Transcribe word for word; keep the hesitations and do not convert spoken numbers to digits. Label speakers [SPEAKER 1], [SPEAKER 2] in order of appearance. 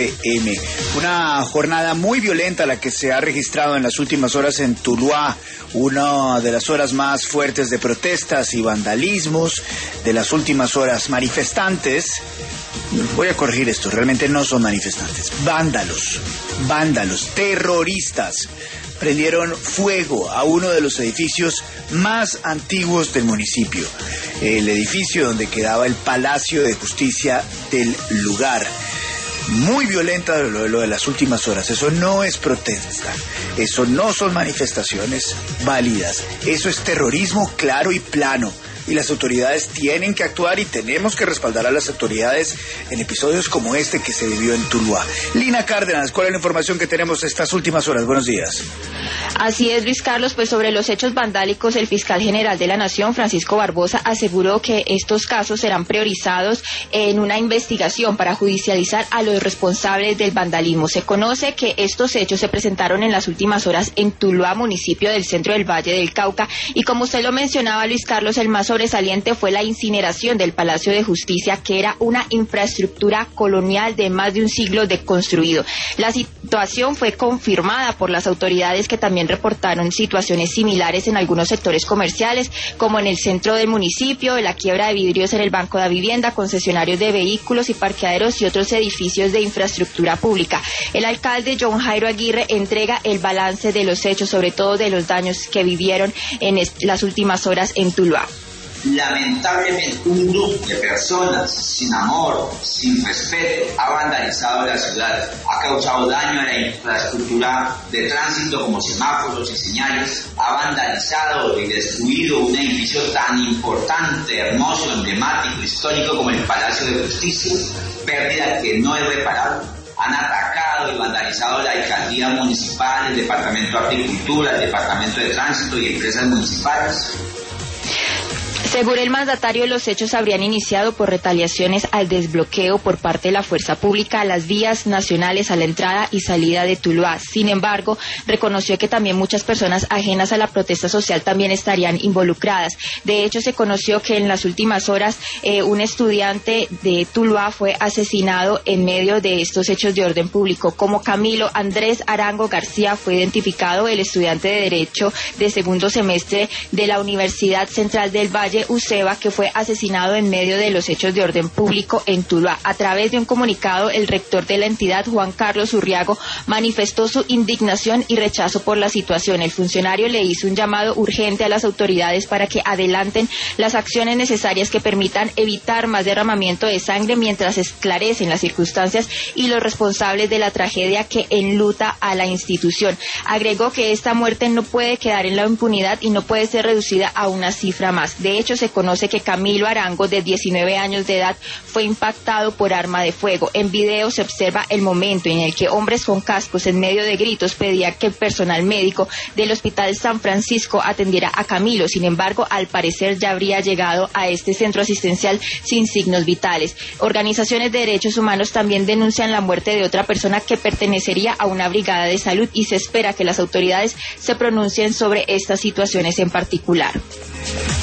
[SPEAKER 1] M. Una jornada muy violenta la que se ha registrado en las últimas horas en Tuluá, una de las horas más fuertes de protestas y vandalismos de las últimas horas. Manifestantes, voy a corregir esto, realmente no son manifestantes, vándalos, vándalos, terroristas, prendieron fuego a uno de los edificios más antiguos del municipio, el edificio donde quedaba el Palacio de Justicia del lugar. Muy violenta lo, lo de las últimas horas. Eso no es protesta, eso no son manifestaciones válidas, eso es terrorismo claro y plano. Y las autoridades tienen que actuar y tenemos que respaldar a las autoridades en episodios como este que se vivió en Tuluá. Lina Cárdenas, ¿cuál es la información que tenemos estas últimas horas? Buenos días.
[SPEAKER 2] Así es, Luis Carlos, pues sobre los hechos vandálicos, el fiscal general de la Nación, Francisco Barbosa, aseguró que estos casos serán priorizados en una investigación para judicializar a los responsables del vandalismo. Se conoce que estos hechos se presentaron en las últimas horas en Tuluá, municipio del centro del Valle del Cauca, y como usted lo mencionaba, Luis Carlos, el más sobresaliente fue la incineración del Palacio de Justicia, que era una infraestructura colonial de más de un siglo de construido. La situación fue confirmada por las autoridades, que también reportaron situaciones similares en algunos sectores comerciales, como en el centro del municipio, la quiebra de vidrios en el Banco de Vivienda, concesionarios de vehículos y parqueaderos y otros edificios de infraestructura pública. El alcalde John Jairo Aguirre entrega el balance de los hechos, sobre todo de los daños que vivieron en las últimas horas en Tuluá.
[SPEAKER 3] Lamentablemente, un grupo de personas sin amor, sin respeto, ha vandalizado la ciudad, ha causado daño a la infraestructura de tránsito como semáforos y señales, ha vandalizado y destruido un edificio tan importante, hermoso, emblemático, histórico como el Palacio de Justicia, pérdida que no es reparable. Han atacado y vandalizado la alcaldía municipal, el departamento de agricultura, el departamento de tránsito y empresas municipales.
[SPEAKER 2] Según el mandatario, los hechos habrían iniciado por retaliaciones al desbloqueo por parte de la fuerza pública a las vías nacionales a la entrada y salida de Tuluá. Sin embargo, reconoció que también muchas personas ajenas a la protesta social también estarían involucradas. De hecho, se conoció que en las últimas horas eh, un estudiante de Tuluá fue asesinado en medio de estos hechos de orden público. Como Camilo Andrés Arango García fue identificado, el estudiante de Derecho de segundo semestre de la Universidad Central del Valle, UCEBA, que fue asesinado en medio de los hechos de orden público en Tuluá. A través de un comunicado, el rector de la entidad, Juan Carlos Urriago, manifestó su indignación y rechazo por la situación. El funcionario le hizo un llamado urgente a las autoridades para que adelanten las acciones necesarias que permitan evitar más derramamiento de sangre mientras esclarecen las circunstancias y los responsables de la tragedia que enluta a la institución. Agregó que esta muerte no puede quedar en la impunidad y no puede ser reducida a una cifra más. De hecho, se conoce que Camilo Arango, de diecinueve años de edad, fue impactado por arma de fuego. En video se observa el momento en el que hombres con cascos en medio de gritos pedían que el personal médico del Hospital San Francisco atendiera a Camilo. Sin embargo, al parecer ya habría llegado a este centro asistencial sin signos vitales. Organizaciones de derechos humanos también denuncian la muerte de otra persona que pertenecería a una brigada de salud y se espera que las autoridades se pronuncien sobre estas situaciones en particular.